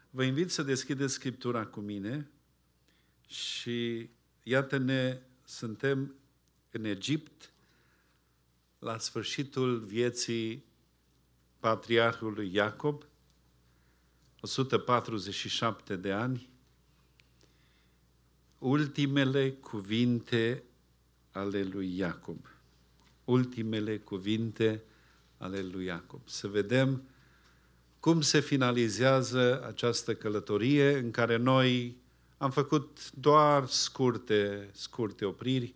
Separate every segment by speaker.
Speaker 1: Vă invit să deschideți Scriptura cu mine și iată-ne, suntem în Egipt, la sfârșitul vieții patriarhului Iacob, 147 de ani, ultimele cuvinte ale lui Iacob. Ultimele cuvinte ale lui Iacob. Să vedem cum se finalizează această călătorie în care noi am făcut doar scurte opriri,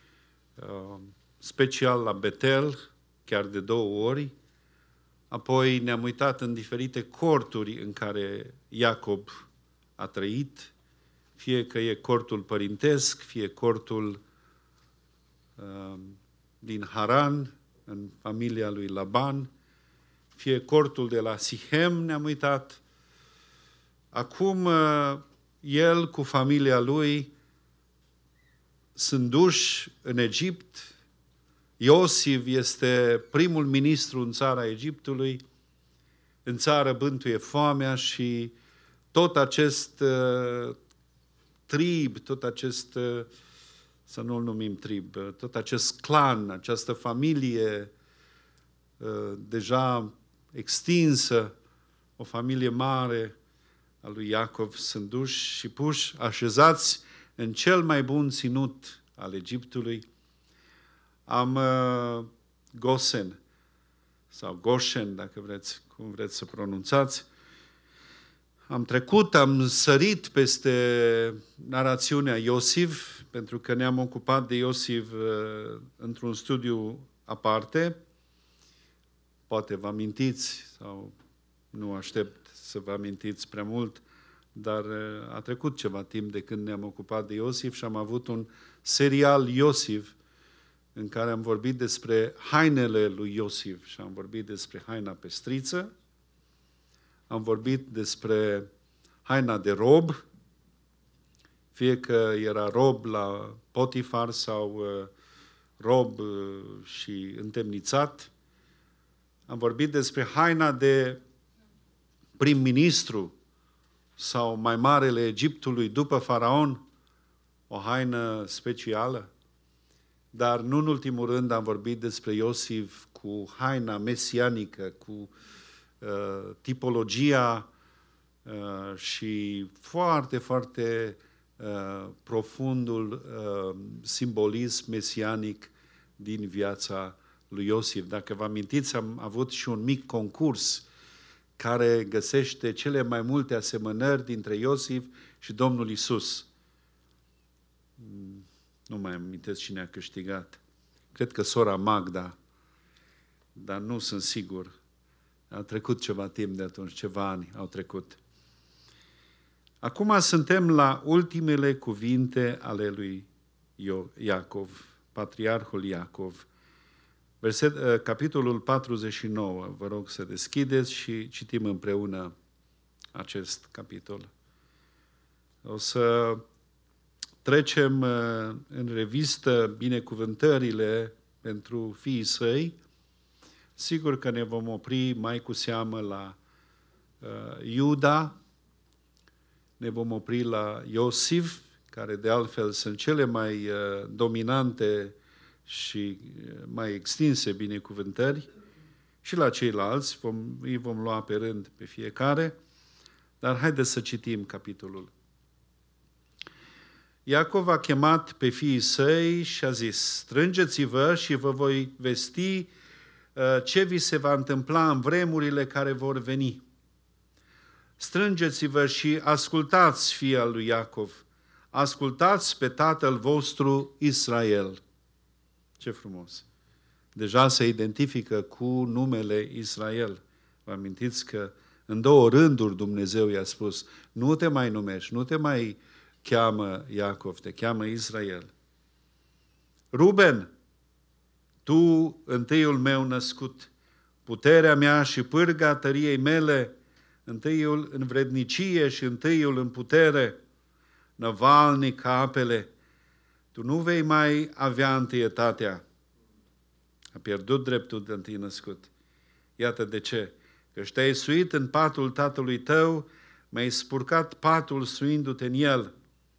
Speaker 1: special la Betel, chiar de 2 ori. Apoi ne-am uitat în diferite corturi în care Iacob a trăit, fie că e cortul părintesc, fie cortul din Haran, în familia lui Laban, fie cortul de la Sihem ne-am uitat. Acum el cu familia lui sunt duși în Egipt. Iosif este primul ministru în țara Egiptului. În țară bântuie foamea și tot acest trib, tot acest, să nu-l numim trib, tot acest clan, această familie deja extinsă, o familie mare a lui Iacov, sunt duși și puși, așezați în cel mai bun ținut al Egiptului. Am Gosen, sau Goshen, dacă vreți, cum vreți să pronunțați. Am sărit peste narațiunea Iosif, pentru că ne-am ocupat de Iosif într-un studiu aparte. Poate vă amintiți, sau nu aștept să vă amintiți prea mult, dar a trecut ceva timp de când ne-am ocupat de Iosif și am avut un serial Iosif în care am vorbit despre hainele lui Iosif și am vorbit despre haina pestriță, am vorbit despre haina de rob, fie că era rob la Potifar sau rob și întemnițat. Am vorbit despre haina de prim-ministru sau mai marele Egiptului după Faraon, o haină specială. Dar nu în ultimul rând am vorbit despre Iosif cu haina mesianică, cu tipologia și foarte profundul simbolism mesianic din viața lui Iosif. Dacă vă amintiți, am avut și un mic concurs care găsește cele mai multe asemănări dintre Iosif și Domnul Iisus. Nu mai amintesc cine a câștigat. Cred că sora Magda, dar nu sunt sigur. A trecut ceva timp de atunci, ceva ani au trecut. Acum suntem la ultimele cuvinte ale lui Iacov, patriarhul Iacov. Capitolul 49, vă rog să deschideți și citim împreună acest capitol. O să trecem în revistă binecuvântările pentru fiii săi. Sigur că ne vom opri mai cu seamă la Iuda, ne vom opri la Iosif, care de altfel sunt cele mai dominante și mai extinse binecuvântări, și la ceilalți, îi vom lua pe rând pe fiecare, dar haideți să citim capitolul. Iacov a chemat pe fiii săi și a zis: strângeți-vă și vă voi vesti ce vi se va întâmpla în vremurile care vor veni. Strângeți-vă și ascultați, fii al lui Iacov, ascultați pe tatăl vostru Israel. Ce frumos! Deja se identifică cu numele Israel. Vă amintiți că în 2 rânduri Dumnezeu i-a spus: nu te mai numești, nu te mai cheamă Iacov, te cheamă Israel. Ruben, tu, întâiul meu născut, puterea mea și pârga tăriei mele, întâiul în vrednicie și întâiul în putere, năvalnic ca apele, tu nu vei mai avea întâietatea. A pierdut dreptul de întâi născut. Iată de ce. Că te-ai suit în patul tatălui tău, mi-ai spurcat patul suindu-te în el.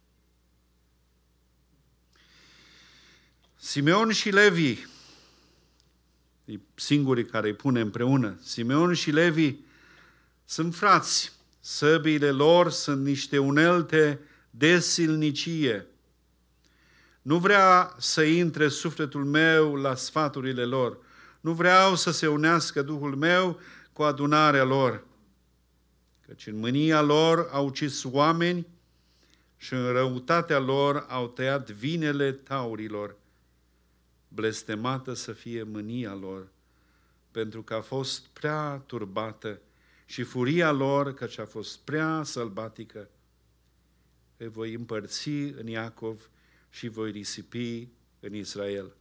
Speaker 1: Simeon și Levi, e singurii care îi pune împreună, Simeon și Levi sunt frați, săbiile lor sunt niște unelte de silnicie. Nu vrea să intre sufletul meu la sfaturile lor. Nu vreau să se unească Duhul meu cu adunarea lor. Căci în mânia lor au ucis oameni și în răutatea lor au tăiat vinele taurilor. Blestemată să fie mânia lor, pentru că a fost prea turbată, și furia lor, căci a fost prea sălbatică. Îi voi împărți în Iacov și voi risipi în Israel.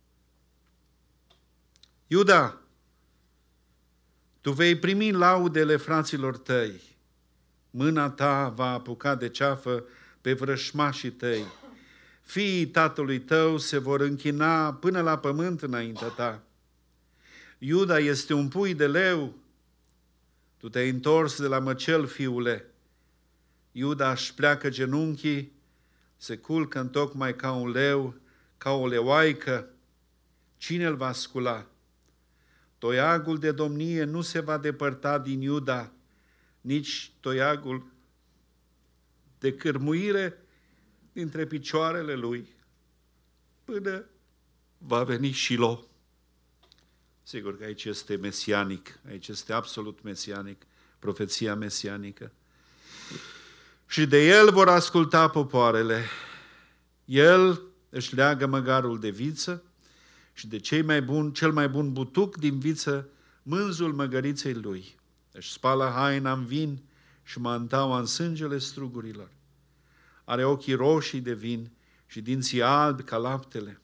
Speaker 1: Iuda, tu vei primi laudele fraților tăi. Mâna ta va apuca de ceafă pe vrășmașii tăi. Fiii tatălui tău se vor închina până la pământ înaintea ta. Iuda este un pui de leu. Tu te-ai întors de la măcel, fiule. Iuda își pleacă genunchii, se culcă întocmai ca un leu, ca o leoaică. Cine îl va scula? Toiagul de domnie nu se va depărta din Iuda, nici toiagul de cârmuire dintre picioarele lui, până va veni Shilo. Sigur că aici este mesianic, aici este absolut mesianic, profeția mesianică. Și de el vor asculta popoarele. El își leagă măgarul de viță și de cel mai bun butuc din viță, mânzul măgăriței lui. Își spală haina în vin și mantaua în sângele strugurilor. Are ochii roșii de vin și dinții albi ca laptele.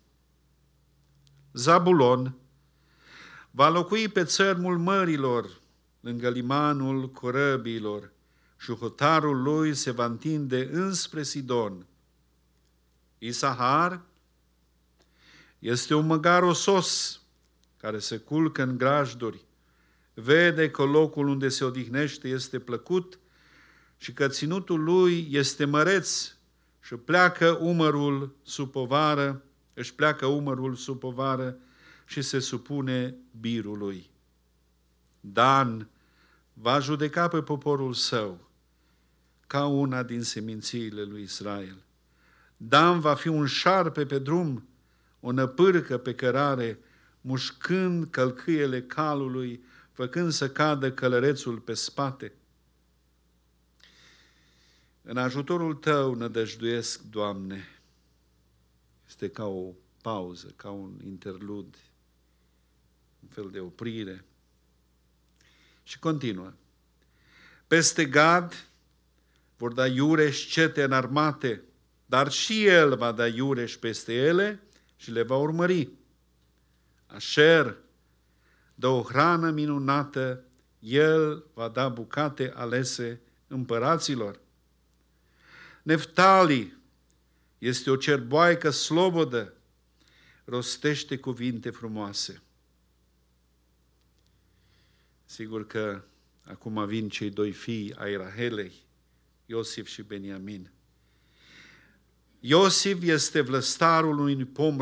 Speaker 1: Zabulon va locui pe țărmul mărilor, lângă limanul corăbiilor, și hotarul lui se va întinde înspre Sidon. Isahar este un măgar osos care se culcă în grajduri, vede că locul unde se odihnește este plăcut și că ținutul lui este măreț și își pleacă umărul sub povară și se supune birului. Dan va judeca pe poporul său ca una din semințiile lui Israel. Dan va fi un șarpe pe drum, o năpârcă pe cărare, mușcând călcâiele calului, făcând să cadă călărețul pe spate. În ajutorul tău nădăjduiesc, Doamne. Este ca o pauză, ca un interlud, un fel de oprire. Și continuă. Peste Gad vor da iureș cete înarmate, dar și el va da iureș peste ele și le va urmări. Asher dă o hrană minunată, el va da bucate alese împăraților. Neftali este o cerboaică slobodă, rostește cuvinte frumoase. Sigur că acum vin cei doi fii ai Rahelei, Iosif și Beniamin. Iosif este vlăstarul unui pom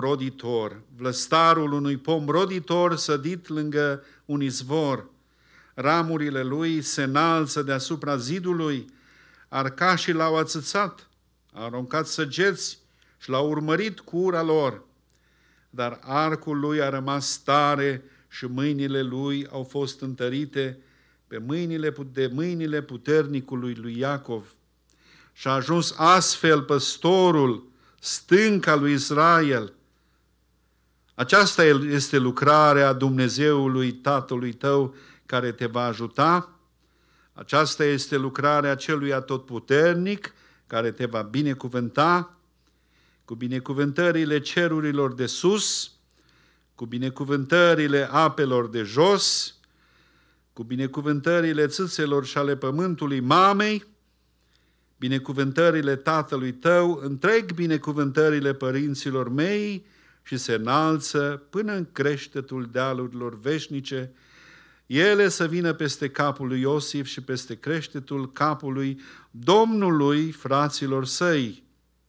Speaker 1: roditor, sădit lângă un izvor. Ramurile lui se înalță deasupra zidului, arcașii l-au ațățat, au aruncat săgeți și l-au urmărit cu ura lor. Dar arcul lui a rămas tare și mâinile lui au fost întărite de mâinile puternicului lui Iacov. Și a ajuns astfel păstorul, stânca lui Israel. Aceasta este lucrarea Dumnezeului Tatălui tău care te va ajuta. Aceasta este lucrarea celui atotputernic care te va binecuvânta cu binecuvântările cerurilor de sus, cu binecuvântările apelor de jos, cu binecuvântările țâțelor și ale pământului mamei, binecuvântările tatălui tău, întreg binecuvântările părinților mei și se înalță până în creștetul dealurilor veșnice, ele să vină peste capul lui Iosif și peste creștetul capului Domnului fraților săi.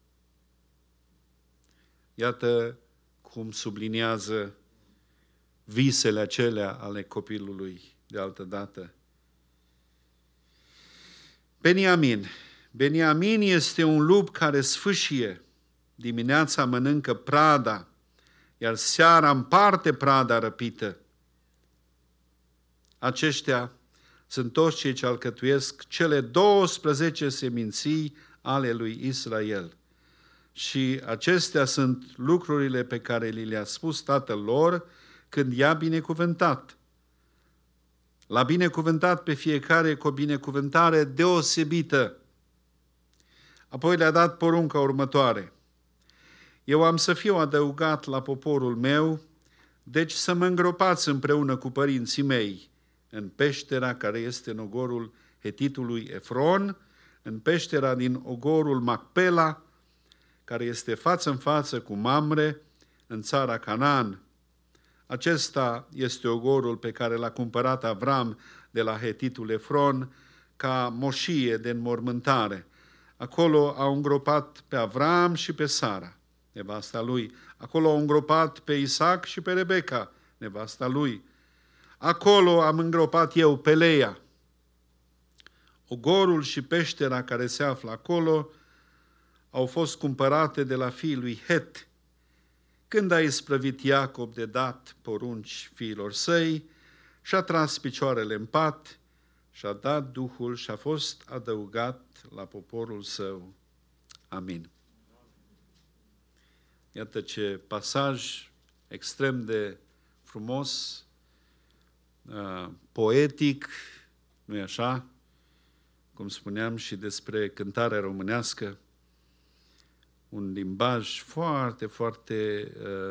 Speaker 1: Iată cum subliniază visele acelea ale copilului de altă dată. Beniamin este un lup care sfâșie. Dimineața mănâncă prada, iar seara împarte prada răpită. Aceștia sunt toți cei ce alcătuiesc cele 12 seminții ale lui Israel. Și acestea sunt lucrurile pe care le-a spus tatăl lor când i-a binecuvântat. L-a binecuvântat pe fiecare cu o binecuvântare deosebită. Apoi le-a dat porunca următoare. Eu am să fiu adăugat la poporul meu, deci să mă îngropați împreună cu părinții mei în peștera care este în ogorul hetitului Efron, în peștera din ogorul Macpela, care este față în față cu Mamre, în țara Canaan. Acesta este ogorul pe care l-a cumpărat Avram de la hetitul Efron ca moșie de înmormântare. Acolo au îngropat pe Avram și pe Sara, nevasta lui. Acolo au îngropat pe Isaac și pe Rebecca, nevasta lui. Acolo am îngropat eu pe Leia. Ogorul și peștera care se află acolo au fost cumpărate de la fiii lui Het, când a isprăvit Iacob de dat porunci fiilor săi, și-a tras picioarele în pat, și-a dat Duhul și a fost adăugat la poporul său. Amin. Iată ce pasaj extrem de frumos, poetic, nu-i așa? Cum spuneam și despre cântarea românească, un limbaj foarte, foarte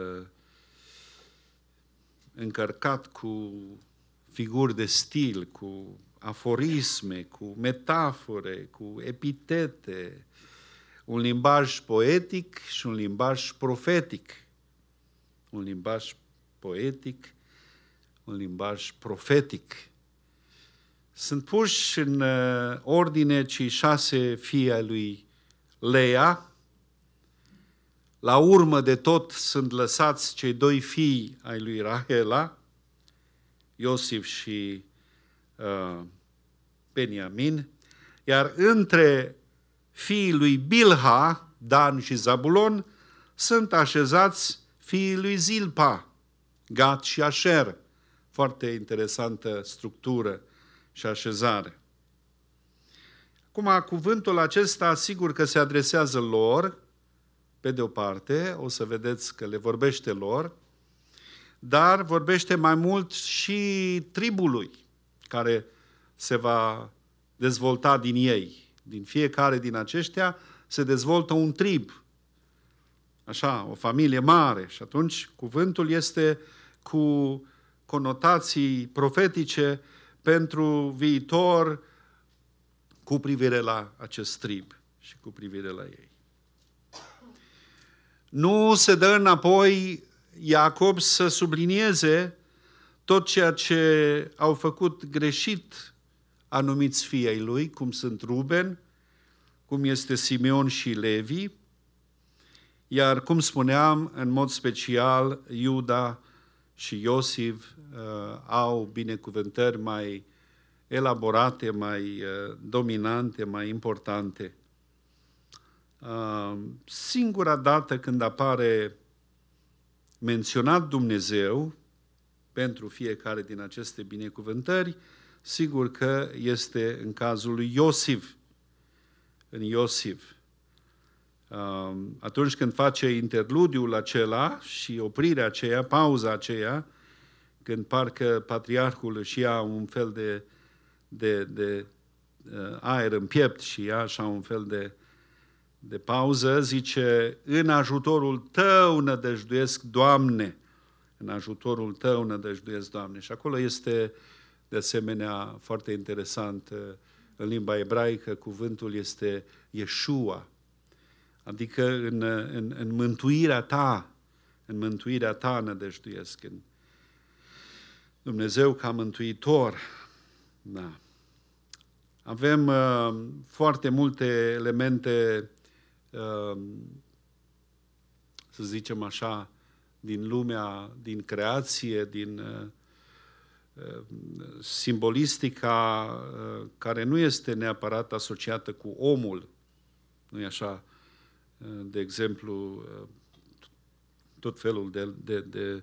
Speaker 1: încărcat cu figuri de stil, cu aforisme, cu metafore, cu epitete, un limbaj poetic și un limbaj profetic. Un limbaj poetic, un limbaj profetic. Sunt puși în ordine cei 6 fii ai lui Leia. La urmă de tot sunt lăsați cei 2 fii ai lui Rahela, Iosif și Beniamin, iar între fiii lui Bilha, Dan și Zabulon, sunt așezați fiii lui Zilpa, Gad și Asher. Foarte interesantă structură și așezare. Acum, cuvântul acesta, sigur că se adresează lor, pe de o parte, o să vedeți că le vorbește lor, dar vorbește mai mult și tribului care se va dezvolta din ei. Din fiecare din aceștia se dezvoltă un trib. Așa, o familie mare. Și atunci cuvântul este cu conotații profetice pentru viitor cu privire la acest trib și cu privire la ei. Nu se dă înapoi Iacob să sublinieze tot ceea ce au făcut greșit anumiți fii ai lui, cum sunt Ruben, cum este Simeon și Levi, iar, cum spuneam, în mod special, Iuda și Iosif au binecuvântări mai elaborate, mai dominante, mai importante. Singura dată când apare menționat Dumnezeu pentru fiecare din aceste binecuvântări, sigur că este în cazul lui Iosif. În Iosif. Atunci când face interludiul acela și oprirea aceea, pauza aceea, când parcă patriarhul își ia un fel de aer în piept și ia așa un fel de pauză, zice: în ajutorul tău nădăjduiesc, Doamne, în ajutorul tău nădăjduiesc, Doamne. Și acolo este de asemenea foarte interesant, în limba ebraică cuvântul este Yeshua, adică în mântuirea ta nădăjduiesc. Dumnezeu ca mântuitor. Da. Avem foarte multe elemente, să zicem așa, din lumea, din creație, din simbolistica care nu este neapărat asociată cu omul. Nu e așa? De exemplu, tot felul de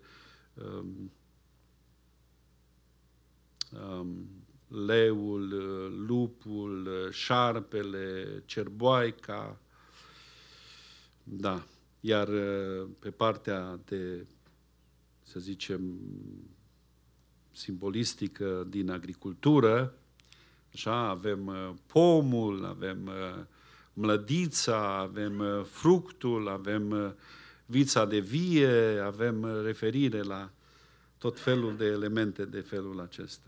Speaker 1: leul, lupul, șarpele, cerboaica. Da. Iar pe partea de, să zicem, simbolistică din agricultură, așa, avem pomul, avem mlădița, avem fructul, avem vița de vie, avem referire la tot felul de elemente de felul acesta.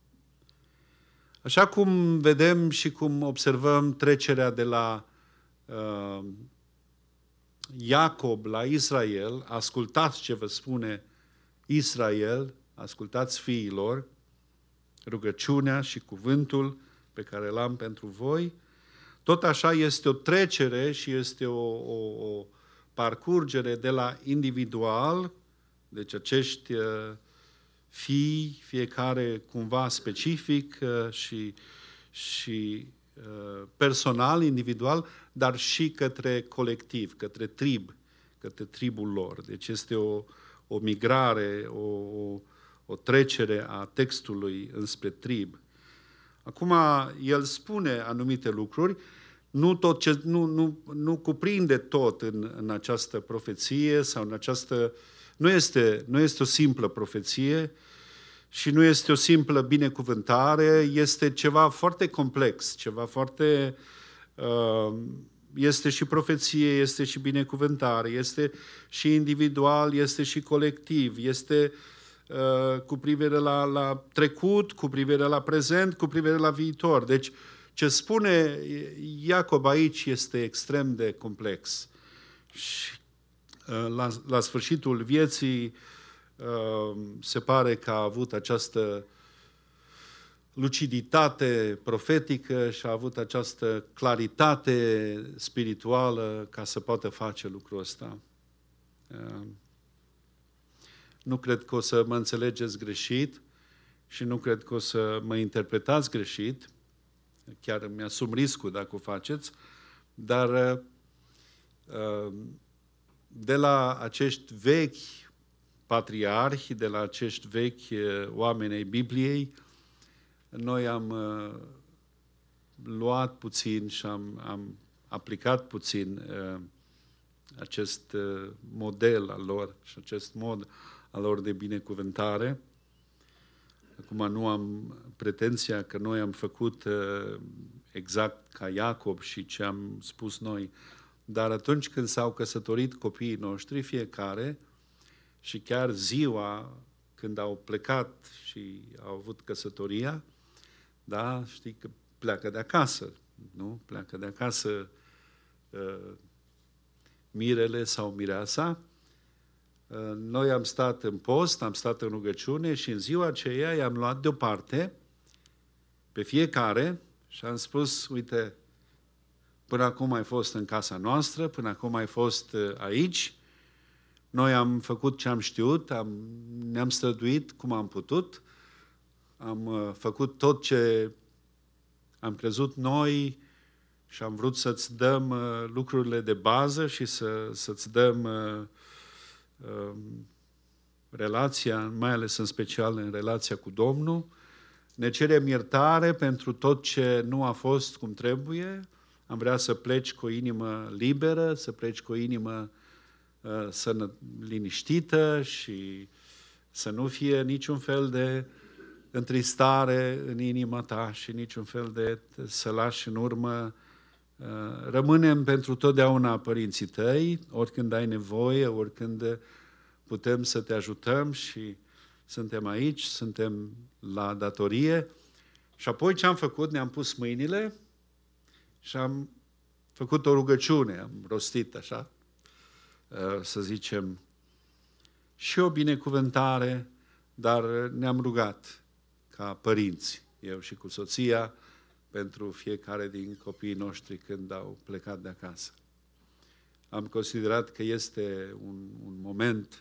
Speaker 1: Așa cum vedem și cum observăm trecerea de la Iacob la Israel, ascultați ce vă spune Israel, ascultați fiilor, rugăciunea și cuvântul pe care l-am pentru voi, tot așa este o trecere și este o parcurgere de la individual, deci acești fii, fiecare cumva specific și personal, individual, dar și către colectiv, către tribul lor. Deci este o migrare, o trecere a textului înspre trib. Acum, el spune anumite lucruri, nu cuprinde tot în această profeție sau în această... Nu este o simplă profeție și nu este o simplă binecuvântare, este ceva foarte complex, ceva foarte... este și profeție, este și binecuvântare, este și individual, este și colectiv, este cu privire la trecut, cu privire la prezent, cu privire la viitor. Deci, ce spune Iacob aici este extrem de complex. Și la sfârșitul vieții se pare că a avut această luciditate profetică și a avut această claritate spirituală ca să poată face lucrul ăsta. Nu cred că o să mă înțelegeți greșit și nu cred că o să mă interpretați greșit. Chiar îmi asum riscul dacă o faceți, dar de la acești vechi patriarhi, de la acești vechi oameni ai Bibliei, noi am luat puțin și am aplicat puțin acest model al lor și acest mod al lor de binecuvântare. Acum nu am pretenția că noi am făcut exact ca Iacob și ce am spus noi, dar atunci când s-au căsătorit copiii noștri, fiecare, și chiar ziua când au plecat și au avut căsătoria, da, știi că pleacă de acasă, nu? Pleacă de acasă mirele sau mireasa. Noi am stat în post, am stat în rugăciune și în ziua aceea i-am luat deoparte pe fiecare și am spus, uite, până acum ai fost în casa noastră, până acum ai fost aici, noi am făcut ce am știut, ne-am străduit cum am putut, am făcut tot ce am crezut noi și am vrut să-ți dăm lucrurile de bază și să-ți dăm relația, mai ales în special în relația cu Domnul. Ne cerem iertare pentru tot ce nu a fost cum trebuie. Am vrea să pleci cu o inimă liberă, să pleci cu o inimă liniștită și să nu fie niciun fel de întristare în inima ta și niciun fel de să lași în urmă. Rămânem pentru totdeauna părinții tăi, oricând ai nevoie, oricând putem să te ajutăm și suntem aici, suntem la datorie. Și apoi ce am făcut? Ne-am pus mâinile și am făcut o rugăciune, am rostit așa, să zicem, și o binecuvântare, dar ne-am rugat ca părinți, eu și cu soția, pentru fiecare din copiii noștri când au plecat de acasă. Am considerat că este un moment,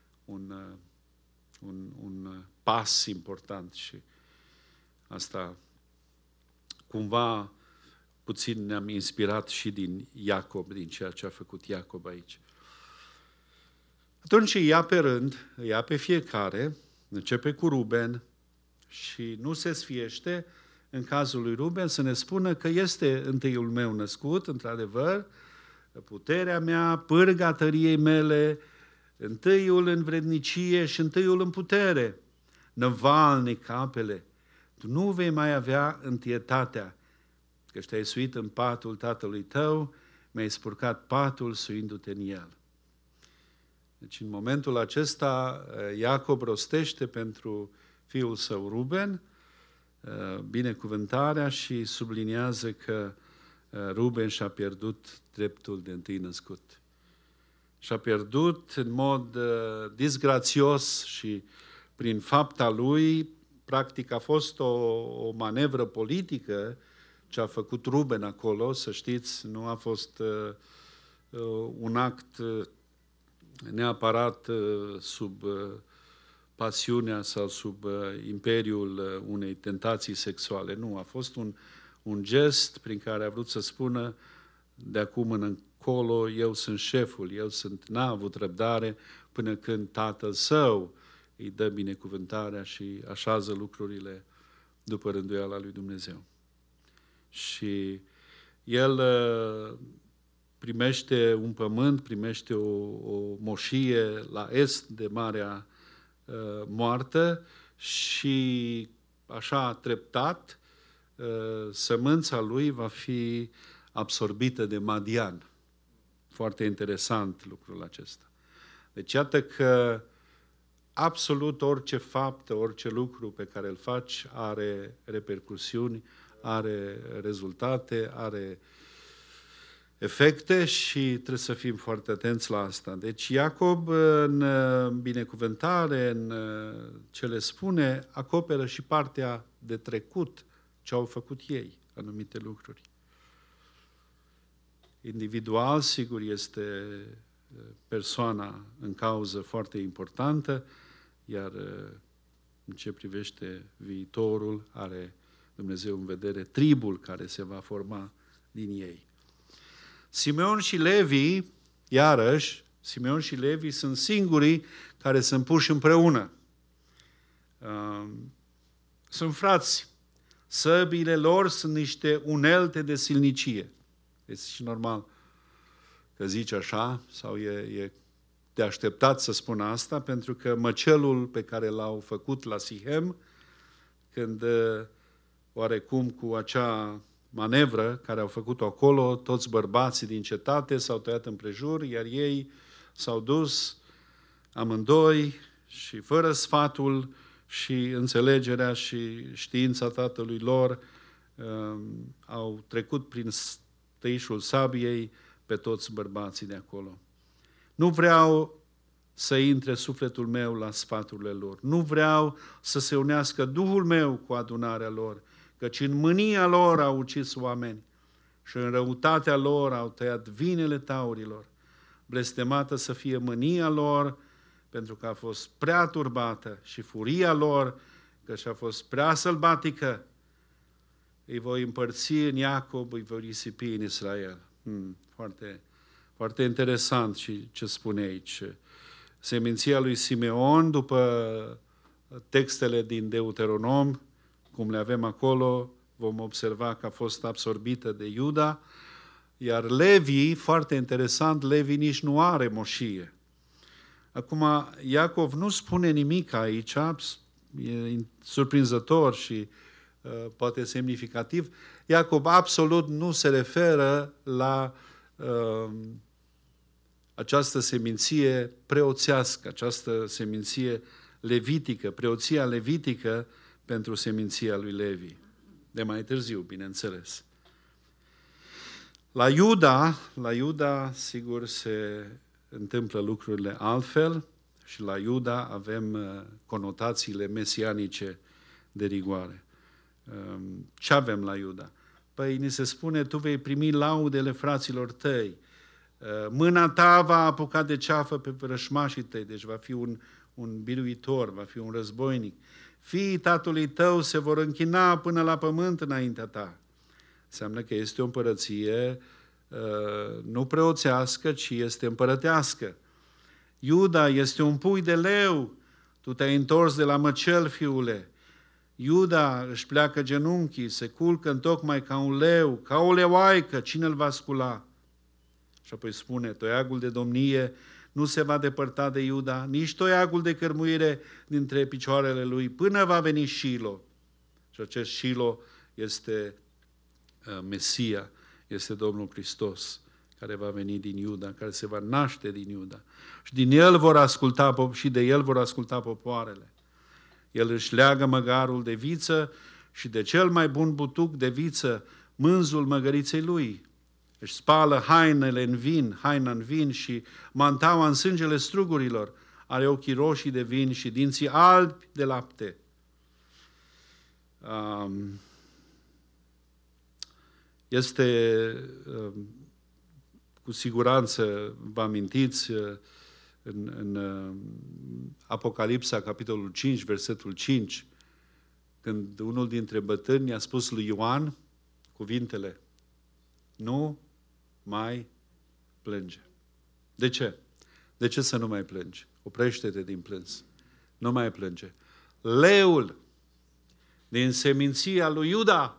Speaker 1: un pas important și asta cumva puțin ne-am inspirat și din Iacob, din ceea ce a făcut Iacob aici. Atunci îi ia pe rând, îi ia pe fiecare, începe cu Ruben și nu se sfiește în cazul lui Ruben să ne spună că este întâiul meu născut, într-adevăr, puterea mea, pârga tăriei mele, întâiul în vrednicie și întâiul în putere, năvalnic apele. Tu nu vei mai avea întâietatea, că te-ai suit în patul tatălui tău, mi-ai spurcat patul suindu-te în el. Deci în momentul acesta Iacob rostește pentru fiul său Ruben binecuvântarea și subliniază că Ruben și-a pierdut dreptul de întâi născut. Și-a pierdut în mod disgrațios și prin fapta lui, practic a fost o manevră politică ce a făcut Ruben acolo, să știți, nu a fost un act neapărat sub pasiunea sau sub imperiul unei tentații sexuale. Nu, a fost un gest prin care a vrut să spună de acum încolo eu sunt șeful, n-a avut răbdare până când tatăl său îi dă binecuvântarea și așează lucrurile după rânduiala lui Dumnezeu. Și el primește un pământ, primește o moșie la est de Marea Moartă și așa treptat sămânța lui va fi absorbită de Madian. Foarte interesant lucrul acesta. Deci iată că absolut orice faptă, orice lucru pe care îl faci are repercusiuni, are rezultate, are efecte și trebuie să fim foarte atenți la asta. Deci Iacob, în binecuvântare, în ce le spune, acoperă și partea de trecut, ce au făcut ei, anumite lucruri. Individual, sigur, este persoana în cauză foarte importantă, iar în ce privește viitorul, are Dumnezeu în vedere tribul care se va forma din ei. Simeon și Levi, iarăși, Simeon și Levi sunt singurii care sunt puși împreună. Sunt frați. Săbile lor sunt niște unelte de silnicie. Este și normal că zici așa, sau e de așteptat să spun asta, pentru că măcelul pe care l-au făcut la Sihem, când oarecum cu acea manevră care au făcut-o acolo, toți bărbații din cetate s-au tăiat împrejur, iar ei s-au dus amândoi și fără sfatul și înțelegerea și știința tatălui lor, au trecut prin tăișul sabiei pe toți bărbații de acolo. Nu vreau să intre sufletul meu la sfaturile lor. Nu vreau să se unească Duhul meu cu adunarea lor, căci în mânia lor au ucis oameni și în răutatea lor au tăiat vinele taurilor. Blestemată să fie mânia lor, pentru că a fost prea turbată, și furia lor, că și-a fost prea sălbatică. Îi voi împărți în Iacob, îi voi risipi în Israel. Foarte, foarte interesant și ce spune aici. Seminția lui Simeon, după textele din Deuteronom, cum le avem acolo, vom observa că a fost absorbită de Iuda, iar Levi, foarte interesant, Levi nici nu are moșie. Acum, Iacov nu spune nimic aici, e surprinzător și poate semnificativ. Iacov absolut nu se referă la această seminție preoțească, această seminție levitică, preoția levitică pentru seminția lui Levi. De mai târziu, bineînțeles. La Iuda, sigur, se întâmplă lucrurile altfel și la Iuda avem conotațiile mesianice de rigoare. Ce avem la Iuda? Păi ni se spune, tu vei primi laudele fraților tăi, mâna ta va apuca de ceafă pe vrășmașii tăi, deci va fi un biruitor, va fi un războinic. Fiii tatălui tău se vor închina până la pământ înaintea ta. Înseamnă că este o împărăție nu preoțească, ci este împărătească. Iuda este un pui de leu, tu te-ai întors de la măcel, fiule. Iuda își pleacă genunchii, se culcă întocmai ca un leu, ca o leoaică, cine îl va scula? Și apoi spune, toiagul de domnie nu se va depărta de Iuda, nici toiagul de cărmuire dintre picioarele lui, până va veni Shilo. Și acest Shilo este Mesia, este Domnul Hristos, care va veni din Iuda, care se va naște din Iuda. Și din el vor asculta, și de el vor asculta popoarele. El își leagă măgarul de viță și de cel mai bun butuc de viță, mânzul măgăriței lui. Își spală haina în vin și mantaua în sângele strugurilor. Are ochii roșii de vin și dinții albi de lapte. Este, cu siguranță, vă amintiți, în Apocalipsa, capitolul 5, versetul 5, când unul dintre bătrâni a spus lui Ioan cuvintele, nu mai plânge. De ce? De ce să nu mai plângi? Oprește-te din plâns. Nu mai plânge. Leul din seminția lui Iuda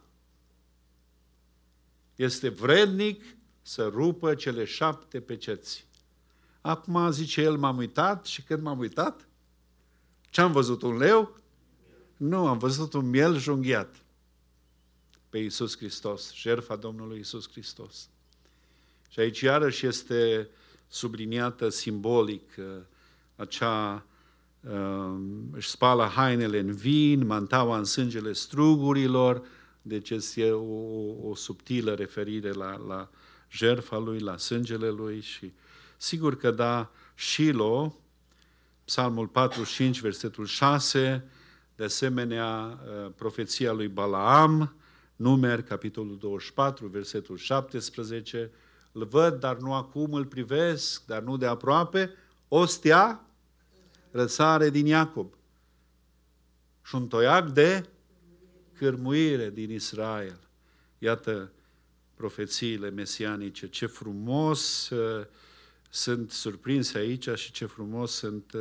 Speaker 1: este vrednic să rupă cele 7 peceți. Acum, zice el, m-am uitat și când m-am uitat, ce am văzut? Un leu? Nu, am văzut un miel junghiat pe Iisus Hristos, jertfa Domnului Iisus Hristos. Și aici iarăși este subliniată simbolic acea își spală hainele în vin, mantaua în sângele strugurilor, deci este o subtilă referire la jertfa lui, la sângele lui și sigur că da, Shilo, Psalmul 45, versetul 6, de asemenea profeția lui Balaam, Numeri, capitolul 24, versetul 17, îl văd, dar nu acum, îl privesc, dar nu de aproape, ostia răsare din Iacob și un toiac de cârmuire din Israel. Iată profețiile mesianice, ce frumos sunt surprinse aici și ce frumos sunt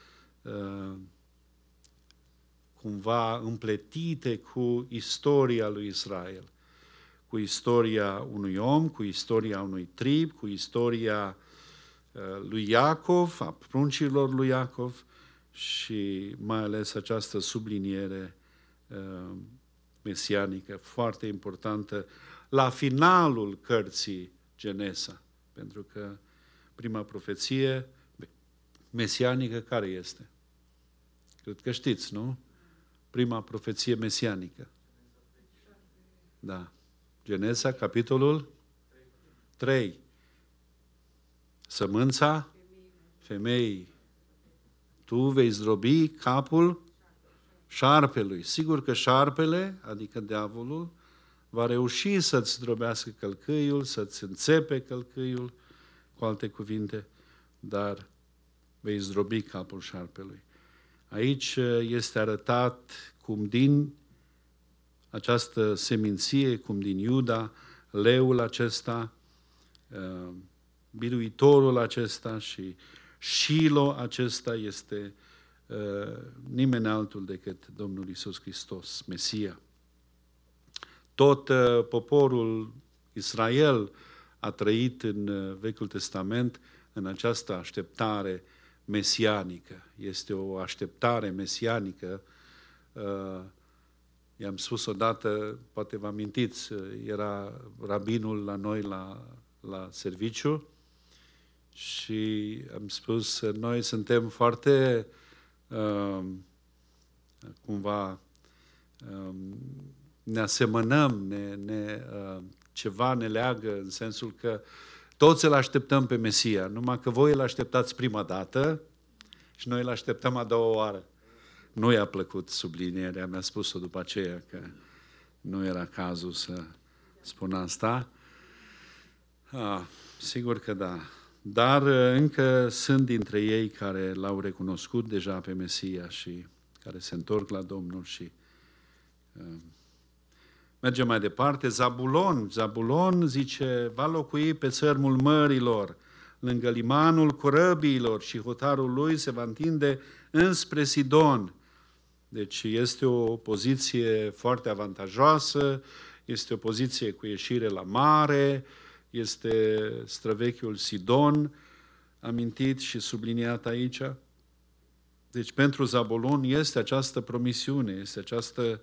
Speaker 1: cumva împletite cu istoria lui Israel, cu istoria unui om, cu istoria unui trib, cu istoria lui Iacov, a pruncilor lui Iacov și mai ales această subliniere mesianică foarte importantă la finalul cărții Genesa, pentru că prima profeție mesianică care este? Cred că știți, nu? Prima profeție mesianică. Da. Genesa, capitolul 3. Sămânța femeii. Tu vei zdrobi capul șarpelui. Sigur că șarpele, adică diavolul, va reuși să-ți zdrobească călcâiul, să-ți înțepe călcâiul, cu alte cuvinte, dar vei zdrobi capul șarpelui. Aici este arătat cum din această seminție, cum din Iuda, leul acesta, biruitorul acesta și Shilo acesta este nimeni altul decât Domnul Iisus Hristos, Mesia. Tot poporul Israel a trăit în Vechiul Testament în această așteptare mesianică. Este o așteptare mesianică. I-am spus odată, poate vă amintiți, era rabinul la noi la serviciu și am spus, noi suntem foarte cumva ne asemănăm, ceva ne leagă în sensul că toți îl așteptăm pe Mesia, numai că voi îl așteptați prima dată Și noi îl așteptăm a doua oară. Nu i-a plăcut sublinierea, mi-a spus-o după aceea că nu era cazul să spun asta. Sigur că da. Dar încă sunt dintre ei care l-au recunoscut deja pe Mesia și care se întorc la Domnul și mergem mai departe. Zabulon zice, va locui pe țărmul mărilor, lângă limanul corăbiilor și hotarul lui se va întinde înspre Sidon. Deci este o poziție foarte avantajoasă, este o poziție cu ieșire la mare, este străvechiul Sidon, amintit și subliniat aici. Deci pentru Zabulon este această promisiune, este această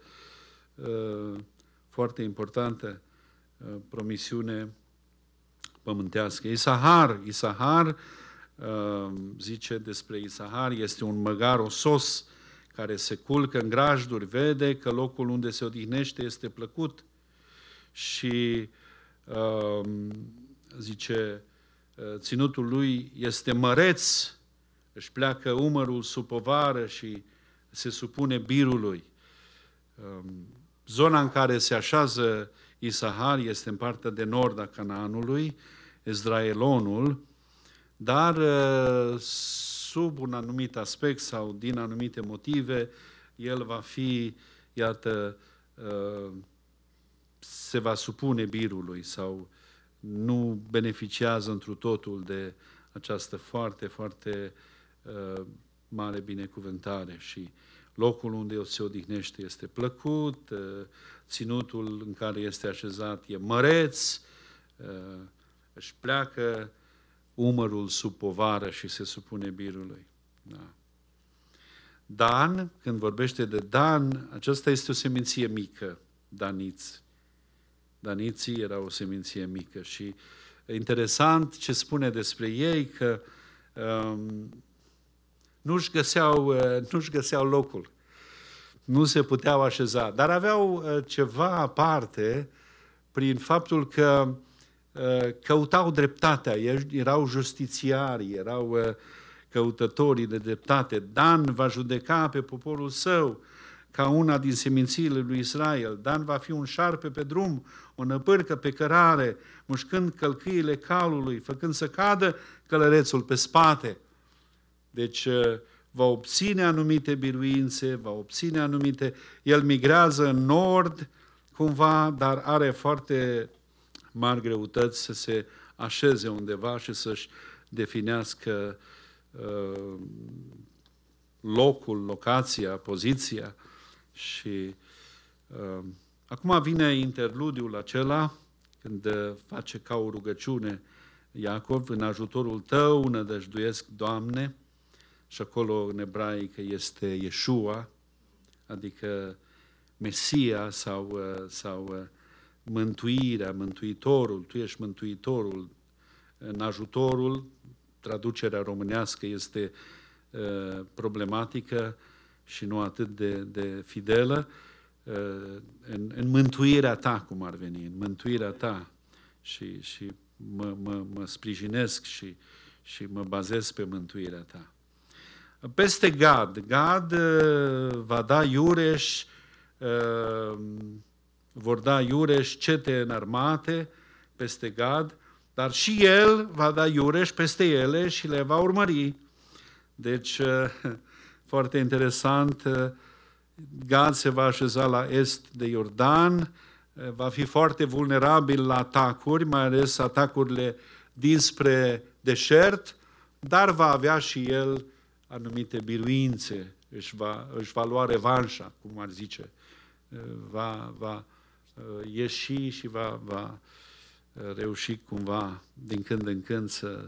Speaker 1: foarte importantă promisiune pământească. Isahar, zice despre Isahar, este un măgar osos care se culcă în grajduri, vede că locul unde se odihnește este plăcut și zice, ținutul lui este măreț, își pleacă umărul sub povară și se supune birului. Zona în care se așează Isahar este în partea de nord a Canaanului, Ezraelonul, dar sub un anumit aspect sau din anumite motive, el va fi, iată, se va supune birului sau nu beneficiază întru totul de această foarte, foarte mare binecuvântare și locul unde se odihnește este plăcut, ținutul în care este așezat e măreț, își pleacă umărul sub povară și se supune birului. Da. Dan, când vorbește de Dan, aceasta este o seminție mică, daniți. Daniții era o seminție mică și interesant ce spune despre ei că nu-și găseau locul, nu se puteau așeza, dar aveau ceva aparte prin faptul că căutau dreptatea, erau justițiari, erau căutătorii de dreptate. Dan va judeca pe poporul său ca una din semințiile lui Israel. Dan va fi un șarpe pe drum, o năpârcă pe cărare, mușcând călcâiile calului, făcând să cadă călărețul pe spate. Deci va obține anumite biruințe, va obține anumite... El migrează în nord, cumva, dar are foarte mari greutăți să se așeze undeva și să-și definească locul, locația, poziția. Și acum vine interludiul acela, când face ca o rugăciune Iacov, în ajutorul tău nădăjduiesc, Doamne, și acolo în ebraică este Iesua, adică Mesia sau mântuirea, mântuitorul, tu ești mântuitorul, în ajutorul, traducerea românească este problematică și nu atât de fidelă, în mântuirea ta, cum ar veni, în mântuirea ta și mă sprijinesc și mă bazez pe mântuirea ta. Peste Gad va da iureș, vor da iureș cete înarmate peste Gad, dar și el va da iureș peste ele și le va urmări. Deci, foarte interesant, Gad se va așeza la est de Iordan, va fi foarte vulnerabil la atacuri, mai ales atacurile dinspre deșert, dar va avea și el anumite biruințe, își va lua revanșa, cum ar zice, va ieși și va reuși cumva din când în când să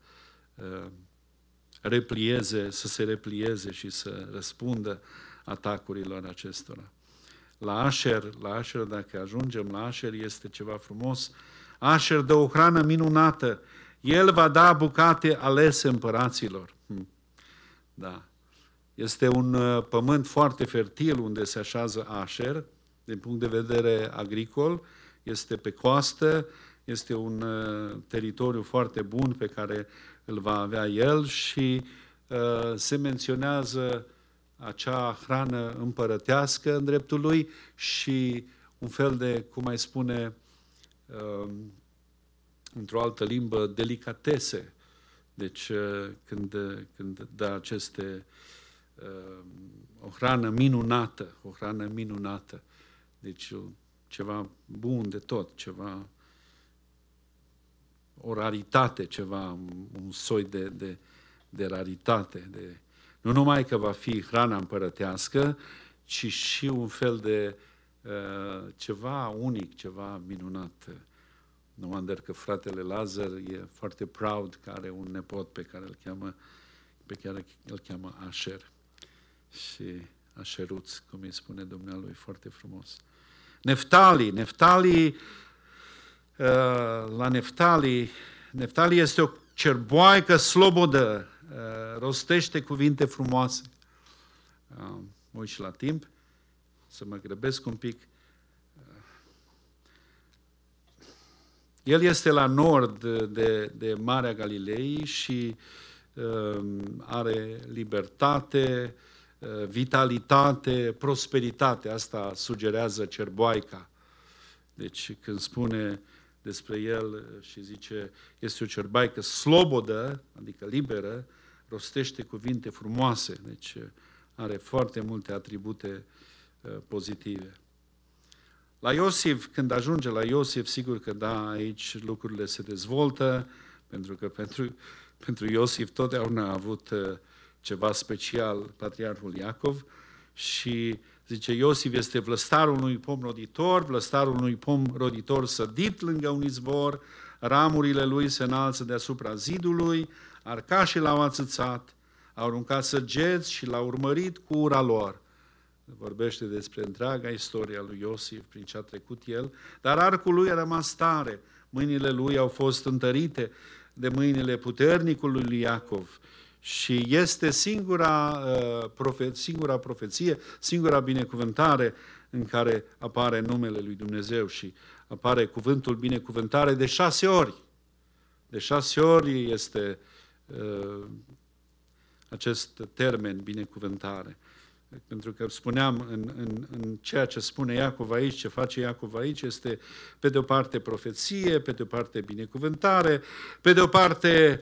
Speaker 1: se replieze și să răspundă atacurilor acestora. La Asher, dacă ajungem la Asher, este ceva frumos. Asher dă o hrană minunată. El va da bucate alese împăraților. Da. Este un pământ foarte fertil unde se așează Asher, din punct de vedere agricol, este pe coastă, este un teritoriu foarte bun pe care îl va avea el și se menționează acea hrană împărătească în dreptul lui și un fel de, cum mai spune într-o altă limbă, delicatese. Deci când dă aceste o hrană minunată. Deci ceva bun de tot, ceva, o raritate, ceva, un soi de raritate. Nu numai că va fi hrana împărătească, ci și un fel de ceva unic, ceva minunat. Nu wonder că fratele Lazar e foarte proud că are un nepot pe care îl cheamă Asher. Și Asheruț, cum îi spune dumnealui, foarte frumos. Neftali, la Neftali este o cerboaică slobodă, rostește cuvinte frumoase. Mă uit și la timp, să mă grăbesc un pic. El este la nord de Marea Galilei și are libertate, vitalitate, prosperitate. Asta sugerează cerboaica. Deci când spune despre el și zice este o cerboaică slobodă, adică liberă, rostește cuvinte frumoase. Deci are foarte multe atribute pozitive. La Iosif, când ajunge la Iosif, sigur că da, aici lucrurile se dezvoltă, pentru că pentru Iosif totdeauna a avut ceva special patriarhul Iacov și zice, Iosif este vlăstarul unui pom roditor, vlăstarul unui pom roditor sădit lângă un izvor, ramurile lui se înalță deasupra zidului, arcașii l-au ațățat, au aruncat săgeți și l-au urmărit cu ura lor. Vorbește despre întreaga istoria lui Iosif, prin ce a trecut el, dar arcul lui a rămas tare, mâinile lui au fost întărite de mâinile puternicului lui Iacov și este singura profeție, singura binecuvântare în care apare numele lui Dumnezeu și apare cuvântul binecuvântare de 6 ori. De 6 ori este acest termen binecuvântare. Pentru că spuneam, în ceea ce spune Iacov aici, ce face Iacov aici, este pe de o parte profeție, pe de o parte binecuvântare, pe de o parte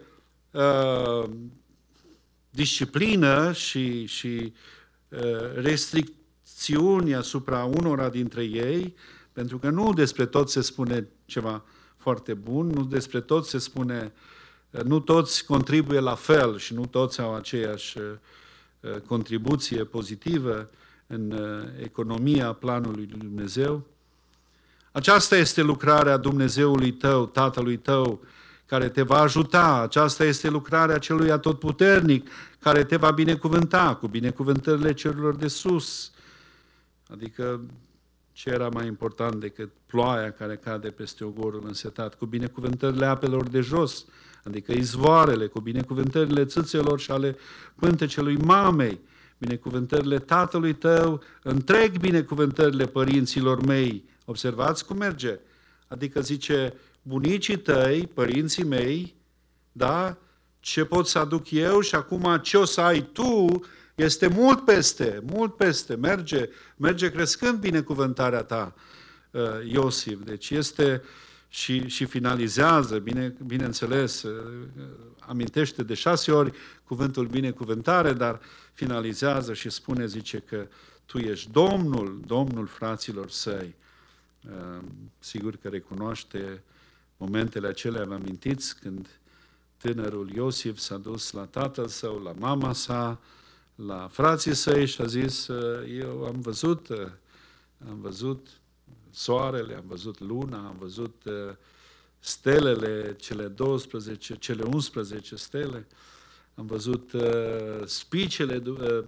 Speaker 1: disciplină și restricțiuni asupra unora dintre ei, pentru că nu despre toți se spune ceva foarte bun, nu despre toți se spune, nu toți contribuie la fel și nu toți au aceeași contribuție pozitivă în economia planului lui Dumnezeu. Aceasta este lucrarea Dumnezeului tău, Tatălui tău, care te va ajuta. Aceasta este lucrarea celui atotputernic, care te va binecuvânta cu binecuvântările cerurilor de sus. Adică ce era mai important decât ploaia care cade peste ogorul însetat, cu binecuvântările apelor de jos, adică izvoarele, cu binecuvântările țâțelor și ale pântecelui mamei, binecuvântările tatălui tău, întreg binecuvântările părinților mei. Observați cum merge? Adică zice, bunicii tăi, părinții mei, da? Ce pot să aduc eu și acum ce o să ai tu, este mult peste, merge crescând binecuvântarea ta, Iosif. Deci este și finalizează, bineînțeles, amintește de 6 ori cuvântul binecuvântare, dar finalizează și spune, zice că tu ești Domnul fraților săi. Sigur că recunoaște momentele acelea, vă amintiți, când tânărul Iosif s-a dus la tatăl său, la mama sa, la frații săi și a zis, eu am văzut soarele, am văzut luna, am văzut stelele, cele 11 stele, am văzut spicele,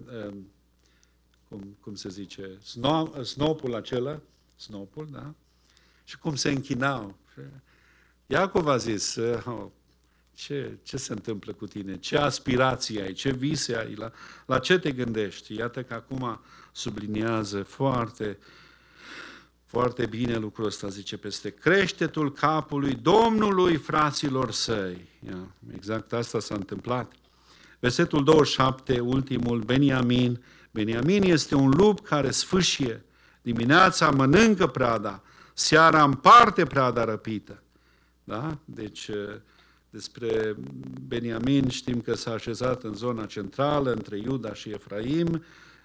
Speaker 1: cum se zice, snopul acela, da? Și cum se închinau. Iacov a zis, ce se întâmplă cu tine? Ce aspirații ai? Ce vise ai? La ce te gândești? Iată că acum subliniază foarte, foarte bine lucrul ăsta, zice, peste creștetul capului Domnului fraților săi. Exact asta s-a întâmplat. Versetul 27, ultimul, Beniamin. Beniamin este un lup care sfâșie. Dimineața mănâncă prada, seara împarte prada răpită. Da? Deci, despre Beniamin știm că s-a așezat în zona centrală, între Iuda și Efraim,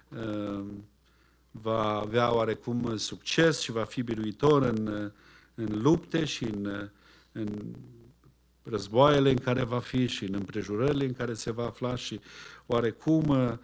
Speaker 1: va avea oarecum succes și va fi biruitor în lupte și în războaiele în care va fi și în împrejurările în care se va afla și oarecum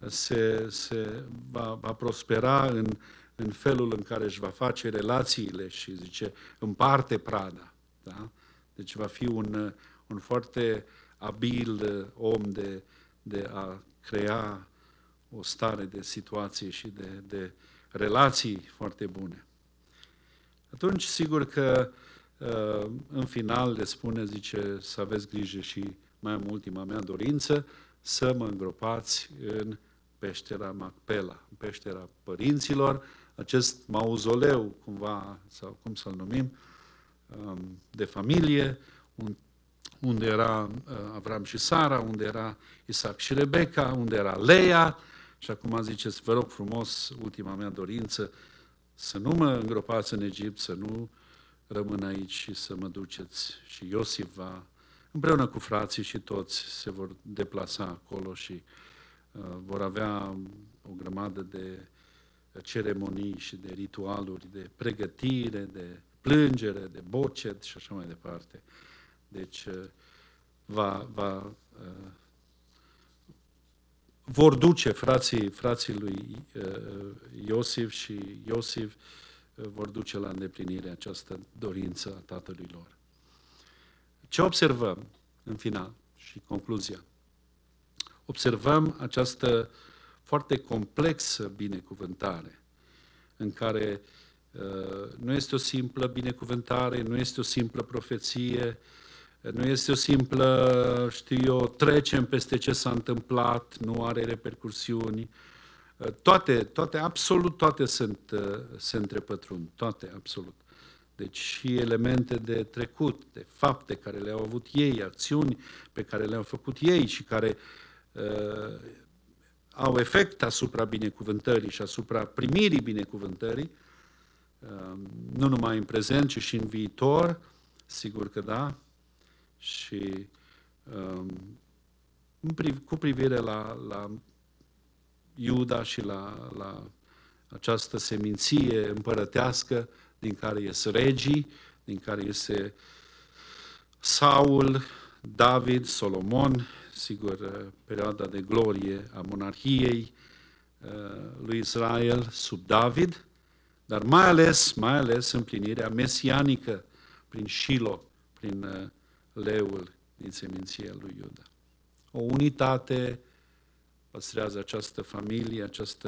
Speaker 1: va prospera în felul în care își va face relațiile și, zice, împarte prada. Da? Deci va fi un foarte abil om de a crea o stare de situație și de relații foarte bune. Atunci, sigur că în final le spune, zice, să aveți grijă și mai am ultima mea dorință, să mă îngropați în peștera Macpela, în peștera părinților, acest mauzoleu, cumva, sau cum să-l numim, de familie, unde era Avram și Sara, unde era Isaac și Rebecca, unde era Leia, și acum ziceți, vă rog frumos, ultima mea dorință, să nu mă îngropați în Egipt, să nu rămân aici și să mă duceți. Și Iosif va, împreună cu frații și toți, se vor deplasa acolo și vor avea o grămadă de ceremonii și de ritualuri, de pregătire, de plângere, de bocet și așa mai departe. Deci vor duce frații lui Iosif și Iosif vor duce la îndeplinire această dorință a tatălui lor. Ce observăm în final și concluzia? Observăm această foarte complexă binecuvântare, în care nu este o simplă binecuvântare, nu este o simplă profeție, nu este o simplă, trecem peste ce s-a întâmplat, nu are repercursiuni. Toate, absolut toate se întrepătrund, toate, absolut. Deci și elemente de trecut, de fapte care le-au avut ei, acțiuni pe care le-au făcut ei și care au efect asupra binecuvântării și asupra primirii binecuvântării, nu numai în prezent, ci și în viitor, sigur că da, și cu privire la Iuda și la această seminție împărătească din care ies regii, din care iese Saul, David, Solomon, sigur, perioada de glorie a monarhiei lui Israel sub David, dar mai ales împlinirea mesianică prin Shilo, prin leul din seminția lui Iuda. O unitate păstrează această familie,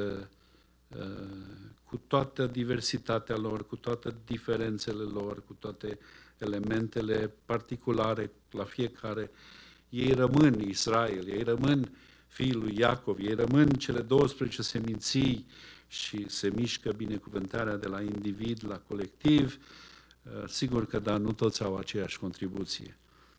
Speaker 1: cu toată diversitatea lor, cu toate diferențele lor, cu toate elementele particulare la fiecare. Ei rămân Israel, ei rămân fiul lui Iacov, ei rămân cele 12 seminții și se mișcă binecuvântarea de la individ la colectiv. Sigur că da, nu toți au aceeași contribuție.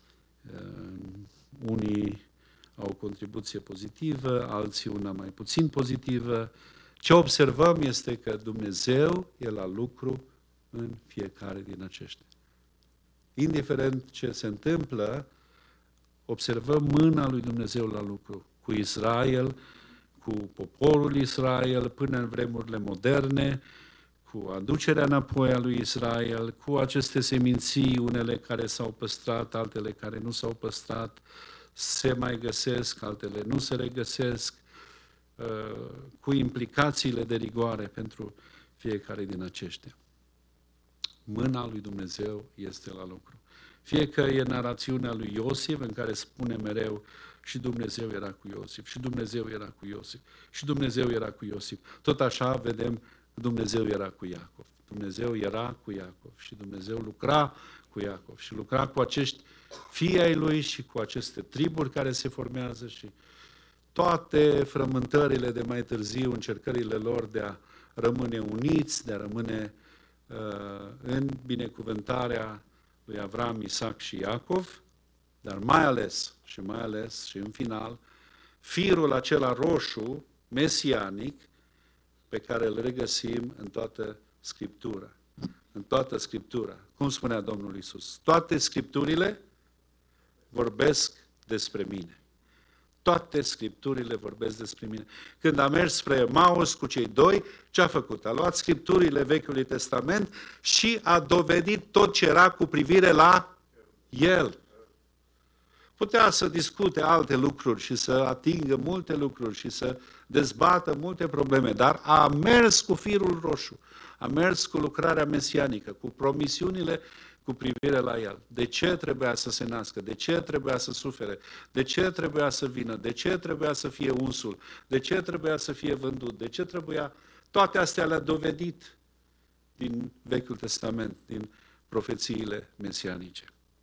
Speaker 1: Unii au o contribuție pozitivă, alții una mai puțin pozitivă. Ce observăm este că Dumnezeu e la lucru în fiecare din aceștia. Indiferent ce se întâmplă, observăm mâna lui Dumnezeu la lucru cu Israel, cu poporul Israel, până în vremurile moderne, cu aducerea înapoi a lui Israel, cu aceste seminții, unele care s-au păstrat, altele care nu s-au păstrat, se mai găsesc, altele nu se regăsesc, cu implicațiile de rigoare pentru fiecare din aceștia. Mâna lui Dumnezeu este la lucru. Fie că e narațiunea lui Iosif, în care spune mereu și Dumnezeu era cu Iosif, și Dumnezeu era cu Iosif, și Dumnezeu era cu Iosif. Tot așa vedem, Dumnezeu era cu Iacov. Dumnezeu era cu Iacov și Dumnezeu lucra cu Iacov și lucra cu acești fii ai lui și cu aceste triburi care se formează și toate frământările de mai târziu, încercările lor de a rămâne uniți, de a rămâne în binecuvântarea lui Avram, Isaac și Iacov, dar mai ales și în final, firul acela roșu, mesianic, pe care îl regăsim în toată Scriptura. În toată Scriptura. Cum spunea Domnul Iisus? Toate Scripturile vorbesc despre mine. Toate Scripturile vorbesc despre mine. Când a mers spre Emaus cu cei doi, ce a făcut? A luat Scripturile Vechiului Testament și a dovedit tot ce era cu privire la el. Putea să discute alte lucruri și să atingă multe lucruri și să dezbată multe probleme, dar a mers cu firul roșu, a mers cu lucrarea mesianică, cu promisiunile cu privire la el. De ce trebuia să se nască? De ce trebuia să sufere? De ce trebuia să vină? De ce trebuia să fie unsul? De ce trebuia să fie vândut? De ce trebuia... Toate astea le-a dovedit din Vechiul Testament, din profețiile mesianice.